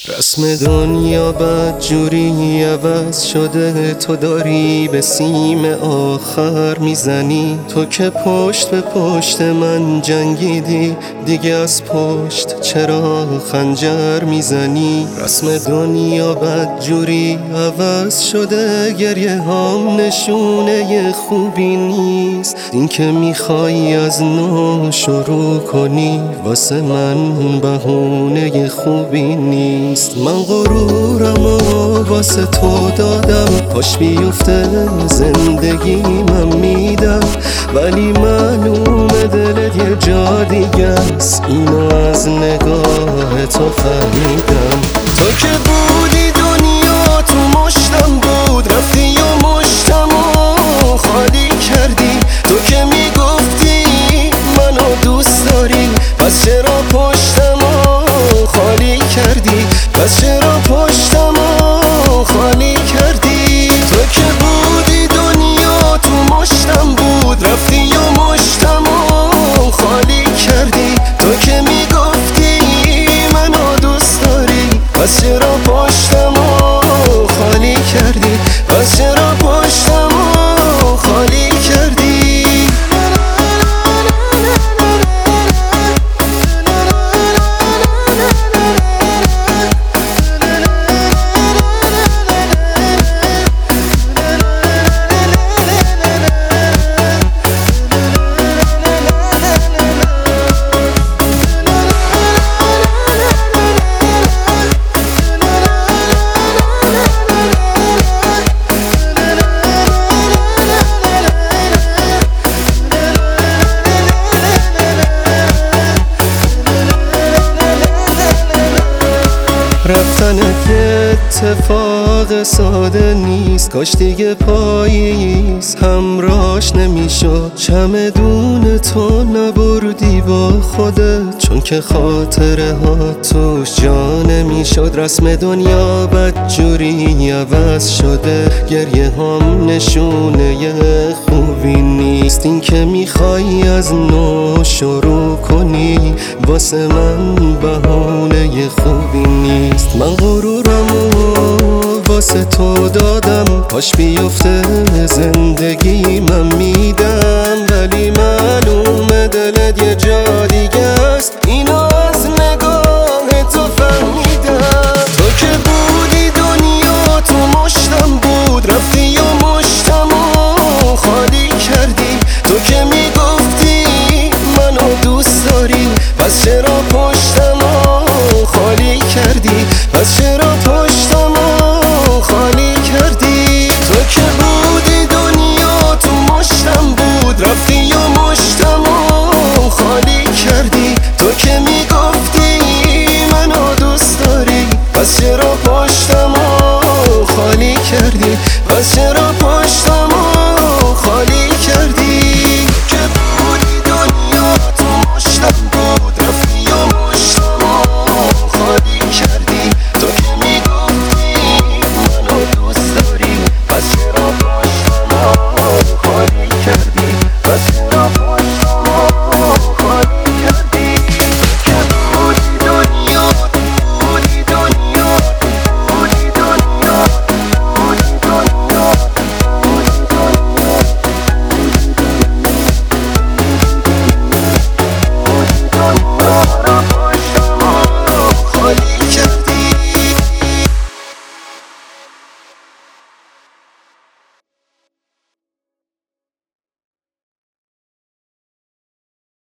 رسم دنیا بدجوری عوض شده، تو داری به سیم آخر میزنی. تو که پشت به پشت من جنگیدی، دیگه از پشت چرا خنجر میزنی؟ رسم دنیا بدجوری عوض شده، گریه هام نشونه خوبی نیست. این که میخوای از نو شروع کنی، واسه من بهونه خوبی نیست. من غرورم و واسه تو دادم، پاش بیفته زندگی من میدم، ولی معلوم دلت یه جا دیگه است. اینو از نگاه تو فهمیدم. تو که بودی دنیا تو مشتم بود، رفتی و مشتم و خالی کردی. تو که میگفتی منو دوست داری، پس چرا پشتم و خالی کردی؟ پس چرا پشتم و خالی کردی؟ تو که بودی دنیا تو مشتم بود، رفتی و مشتم و خالی کردی. تو که میگفتی منو دوست داری، پس چرا پشتم و خالی کردی؟ پس چرا پشتم و خالی کردی؟ رفتنت یه اتفاق ساده نیست، کاش دیگه پاییز همراش نمیشد. چمدون تو نبردی با خودت، چون که خاطره ها توش جا نمیشد. رسم دنیا بدجوری عوض شده، گریه هم نشونه خوبی نیست. این که میخوای از نو شروع کنی، واسه من بهونه خوبی نیست. من غرورم و واسه تو دادم، پاش بیفته زندگی من میدم، ولی معلومه دلت یه جا دیگه است. اینو از نگاه تو فهمیدم. تو که بودی دنیا تو مشتم بود، رفتی و مشتم و خالی کردی. تو که میگفتی منو دوست داری، پس چرا پشتم و خالی کردی؟ پس چرا پشتم و خالی کردی؟ تو که بودی دنیا تو مشتم بود، رفتی و مشتم و خالی کردی. تو که میگفتی منو دوست داری، پس چرا پشتم و خالی کردی؟ پس چرا